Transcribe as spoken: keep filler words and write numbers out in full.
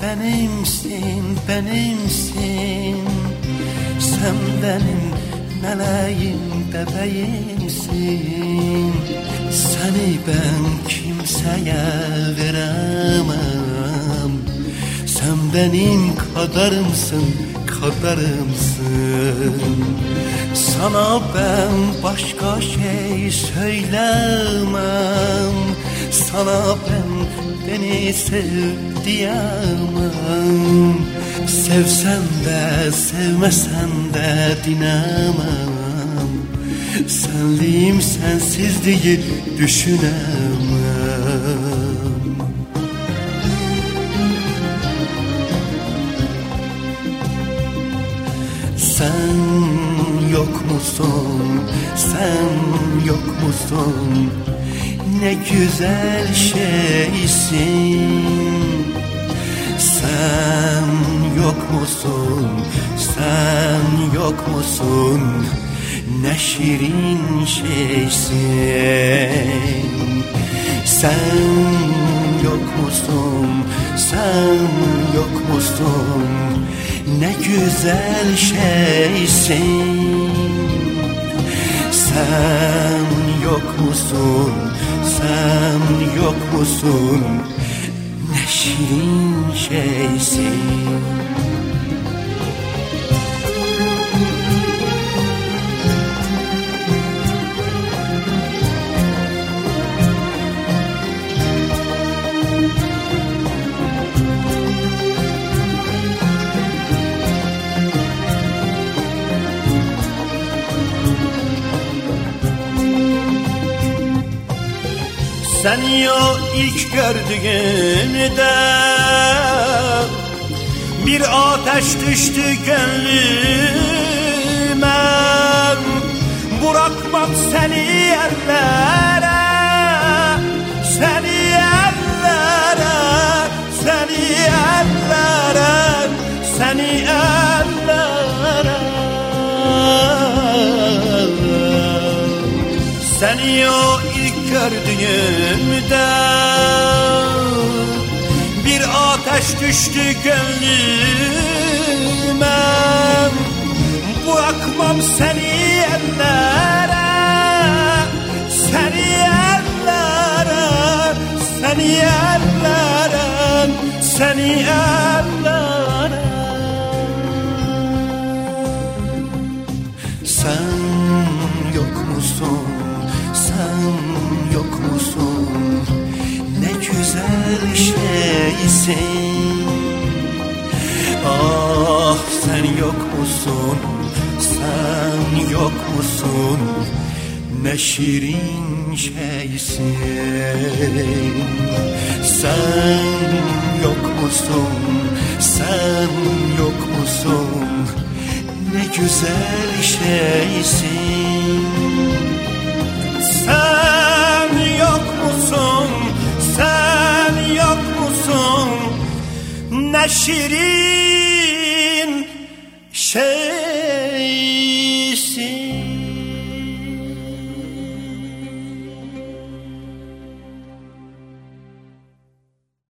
benimsin, benimsin. Sen benim meleğim, bebeğimsin. Seni ben kimseye veremem. Sen benim kadarımsın, kadarımsın. Sana ben başka şey söylemem. Sana ben beni sev diyemem. Sevsen de sevmesen de dinemem. Senliğim sensizliği düşünemem. Sen yok musun, sen yok musun? Ne güzel şeysin. Sen yok musun, sen yok musun? Ne şirin şeysin. Sen yok musun, sen yok musun? Ne güzel şeysin. Sen yok musun, sen yok musun? Ne şirin şeysin. Seni o ilk gördüğümde bir ateş düştü gönlüme. Bırakmam seni ellere, seni ellere, seni ellere, seni ellere. Seni o ilk gördüğümde bir ateş düştü gönlüme. Bırakmam seni ellere, seni ellere, seni ellere, seni ellere. Sen yok musun, sen yok musun? Ne güzel şeysin. Ah sen yok musun, sen yok musun? Ne şirin şeysin. Sen yok musun, sen yok musun? Ne güzel şeysin. Sen yok musun, sen yok musun? Ne şirin şey.